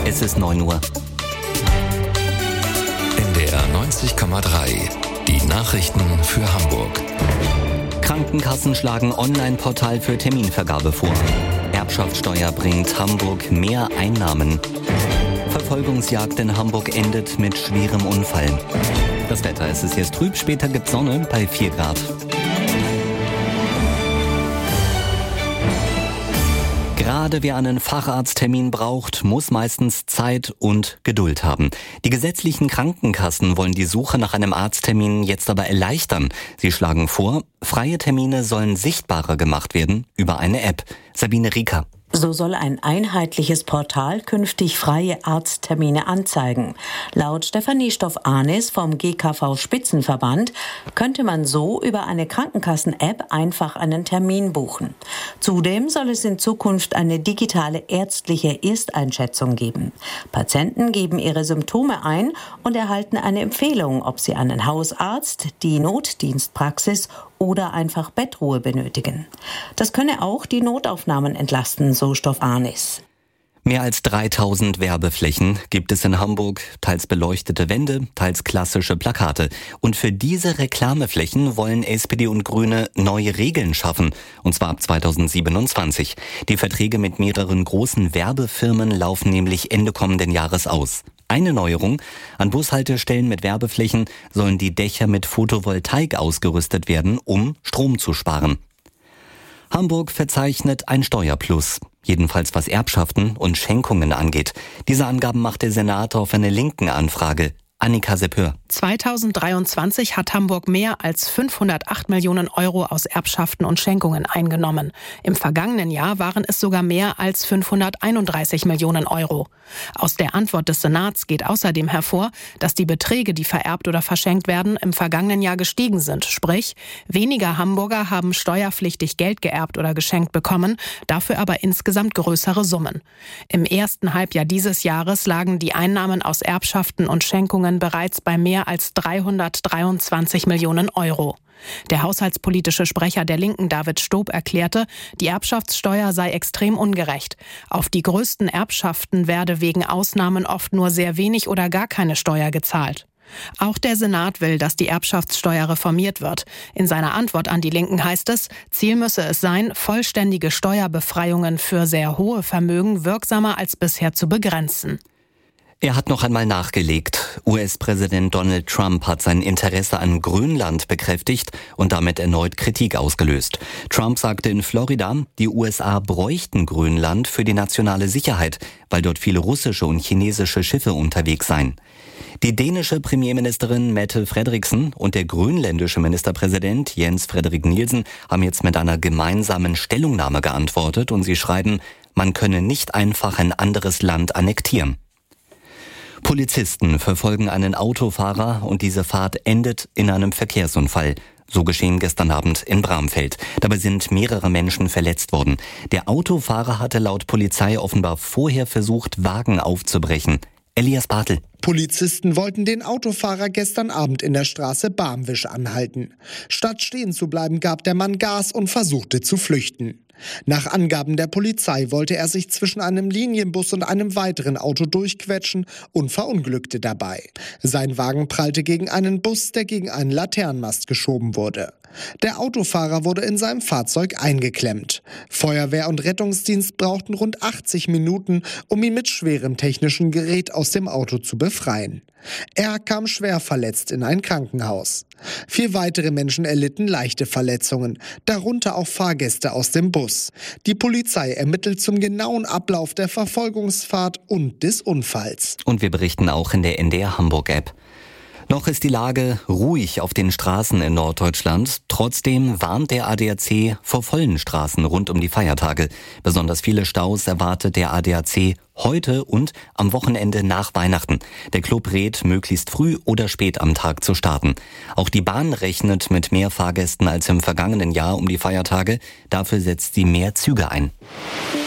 Es ist 9 Uhr. NDR 90,3. Die Nachrichten für Hamburg. Krankenkassen schlagen Online-Portal für Terminvergabe vor. Erbschaftssteuer bringt Hamburg mehr Einnahmen. Verfolgungsjagd in Hamburg endet mit schwerem Unfall. Das Wetter, es ist jetzt trüb, später gibt Sonne bei 4 Grad. Gerade wer einen Facharzttermin braucht, muss meistens Zeit und Geduld haben. Die gesetzlichen Krankenkassen wollen die Suche nach einem Arzttermin jetzt aber erleichtern. Sie schlagen vor, freie Termine sollen sichtbarer gemacht werden über eine App. Sabine Rieker. So soll ein einheitliches Portal künftig freie Arzttermine anzeigen. Laut Stefanie Stoff-Ahnis vom GKV-Spitzenverband könnte man so über eine Krankenkassen-App einfach einen Termin buchen. Zudem soll es in Zukunft eine digitale ärztliche Ersteinschätzung geben. Patienten geben ihre Symptome ein und erhalten eine Empfehlung, ob sie einen Hausarzt, die Notdienstpraxis oder einfach Bettruhe benötigen. Das könne auch die Notaufnahmen entlasten, so Stoff-Ahnis. Mehr als 3000 Werbeflächen gibt es in Hamburg, teils beleuchtete Wände, teils klassische Plakate. Und für diese Reklameflächen wollen SPD und Grüne neue Regeln schaffen, und zwar ab 2027. Die Verträge mit mehreren großen Werbefirmen laufen nämlich Ende kommenden Jahres aus. Eine Neuerung: An Bushaltestellen mit Werbeflächen sollen die Dächer mit Photovoltaik ausgerüstet werden, um Strom zu sparen. Hamburg verzeichnet ein Steuerplus, jedenfalls was Erbschaften und Schenkungen angeht. Diese Angaben macht der Senat auf eine linken Anfrage. Annika Seppör. 2023 hat Hamburg mehr als 508 Millionen Euro aus Erbschaften und Schenkungen eingenommen. Im vergangenen Jahr waren es sogar mehr als 531 Millionen Euro. Aus der Antwort des Senats geht außerdem hervor, dass die Beträge, die vererbt oder verschenkt werden, im vergangenen Jahr gestiegen sind. Sprich, weniger Hamburger haben steuerpflichtig Geld geerbt oder geschenkt bekommen, dafür aber insgesamt größere Summen. Im ersten Halbjahr dieses Jahres lagen die Einnahmen aus Erbschaften und Schenkungen bereits bei mehr als 323 Millionen Euro. Der haushaltspolitische Sprecher der Linken, David Stob, erklärte, die Erbschaftssteuer sei extrem ungerecht. Auf die größten Erbschaften werde wegen Ausnahmen oft nur sehr wenig oder gar keine Steuer gezahlt. Auch der Senat will, dass die Erbschaftssteuer reformiert wird. In seiner Antwort an die Linken heißt es, Ziel müsse es sein, vollständige Steuerbefreiungen für sehr hohe Vermögen wirksamer als bisher zu begrenzen. Er hat noch einmal nachgelegt. US-Präsident Donald Trump hat sein Interesse an Grönland bekräftigt und damit erneut Kritik ausgelöst. Trump sagte in Florida, die USA bräuchten Grönland für die nationale Sicherheit, weil dort viele russische und chinesische Schiffe unterwegs seien. Die dänische Premierministerin Mette Frederiksen und der grönländische Ministerpräsident Jens Frederik Nielsen haben jetzt mit einer gemeinsamen Stellungnahme geantwortet und sie schreiben, man könne nicht einfach ein anderes Land annektieren. Polizisten verfolgen einen Autofahrer und diese Fahrt endet in einem Verkehrsunfall. So geschehen gestern Abend in Bramfeld. Dabei sind mehrere Menschen verletzt worden. Der Autofahrer hatte laut Polizei offenbar vorher versucht, Wagen aufzubrechen. Elias Bartel. Polizisten wollten den Autofahrer gestern Abend in der Straße Barmwisch anhalten. Statt stehen zu bleiben, gab der Mann Gas und versuchte zu flüchten. Nach Angaben der Polizei wollte er sich zwischen einem Linienbus und einem weiteren Auto durchquetschen und verunglückte dabei. Sein Wagen prallte gegen einen Bus, der gegen einen Laternenmast geschoben wurde. Der Autofahrer wurde in seinem Fahrzeug eingeklemmt. Feuerwehr und Rettungsdienst brauchten rund 80 Minuten, um ihn mit schwerem technischen Gerät aus dem Auto zu befreien. Er kam schwer verletzt in ein Krankenhaus. 4 weitere Menschen erlitten leichte Verletzungen, darunter auch Fahrgäste aus dem Bus. Die Polizei ermittelt zum genauen Ablauf der Verfolgungsfahrt und des Unfalls. Und wir berichten auch in der NDR Hamburg-App. Noch ist die Lage ruhig auf den Straßen in Norddeutschland. Trotzdem warnt der ADAC vor vollen Straßen rund um die Feiertage. Besonders viele Staus erwartet der ADAC heute und am Wochenende nach Weihnachten. Der Club rät, möglichst früh oder spät am Tag zu starten. Auch die Bahn rechnet mit mehr Fahrgästen als im vergangenen Jahr um die Feiertage. Dafür setzt sie mehr Züge ein.